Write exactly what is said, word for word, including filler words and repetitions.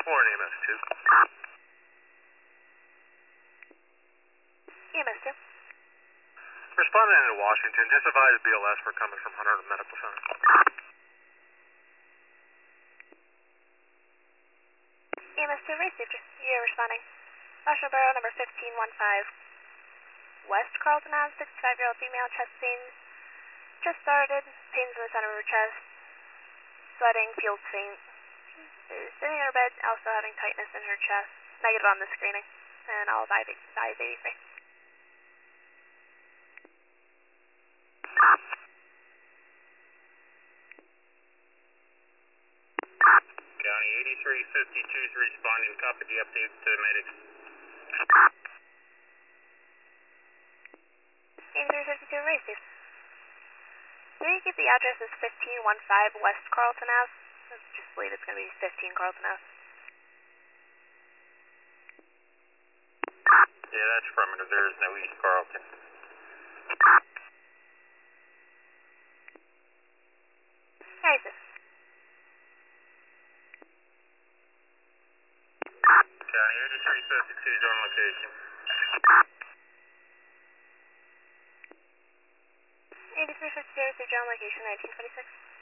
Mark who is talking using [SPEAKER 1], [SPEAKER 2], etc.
[SPEAKER 1] four and E M S two.
[SPEAKER 2] E M S two.
[SPEAKER 1] Responding to Washington, just advise B L S we're coming from Hunter Medical Center.
[SPEAKER 2] E M S two received. You're responding. National Bureau number fifteen one five. West Carlton Ave, sixty-five-year-old female, chest pains. Just started. Pains in the center of her chest. Sweating, feels faint. Is sitting in her bed, also having tightness in her chest. Negative on the screening. And all dive eighty-three.
[SPEAKER 1] County eighty-three fifty-two is responding. Copy the update to the medics.
[SPEAKER 2] eighty-three fifty-two received. Can you keep the address as fifteen one five West Carlton Ave? Just believe it's going to be fifteen Carlton Ave.
[SPEAKER 1] Yeah, that's affirmative. There is no East Carlton.
[SPEAKER 2] Received.
[SPEAKER 1] County eighty-three fifty-two is on location.
[SPEAKER 2] eighty-three fifty-two received on location, nineteen twenty-six.